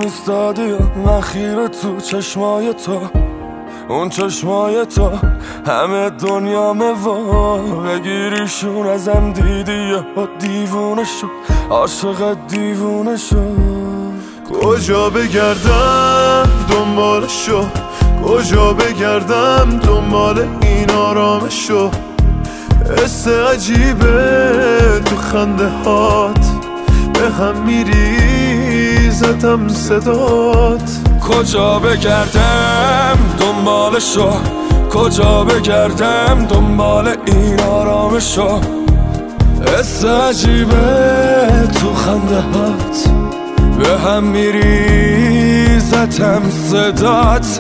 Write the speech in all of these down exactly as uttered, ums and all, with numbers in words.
ایستادی و من خیره تو چشمای تو، اون چشمای تو همه دنیا موا، بگیریشون ازم دیدی و دیوونه شد، عاشق دیوونه شد. کجا بگردم دنبالشو، کجا بگردم دنبال این آرامشو، حس عجیبه تو خنده هات، به هم میریزتم صدات. کجا بگردم دنبالشو، کجا بگردم دنبال این آرامشو، حس عجیبه تو خنده هات، به هم میریزتم صدات.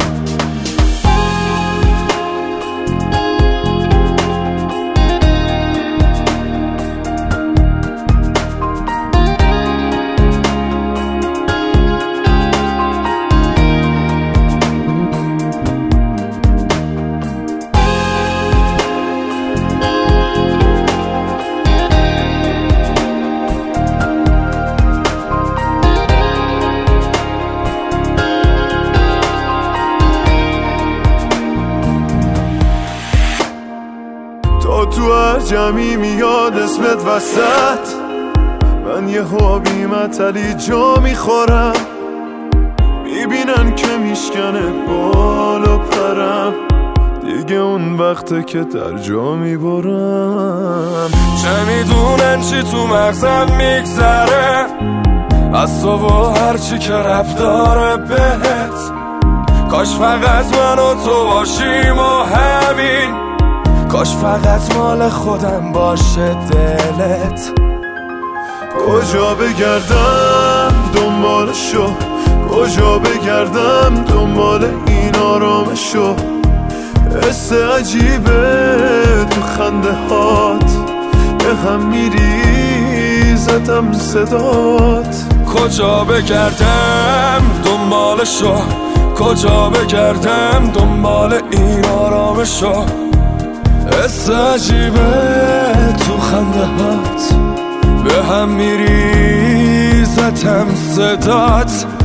تو هر جمعی میاد اسمت وسط، من یه حابی متلی جا میخورم، میبینن که میشکنه بالا پرم، دیگه اون وقته که در جا میبرم. چه میدونن چی تو مغزم میگذره از تو و هرچی که رب داره بهت، کاش فقط من و تو باشیم و همین، کاش فقط مال خودم باشه دلت. کجا بگردم دنبالشو، کجا بگردم دنبال این آرامشو، حس عجیبه تو خنده هات، به هم میریزتم صدات. کجا بگردم دنبالشو، کجا بگردم دنبال این آرامشو، حس عجیبه تو خنده هات، به هم میریزتم صدات.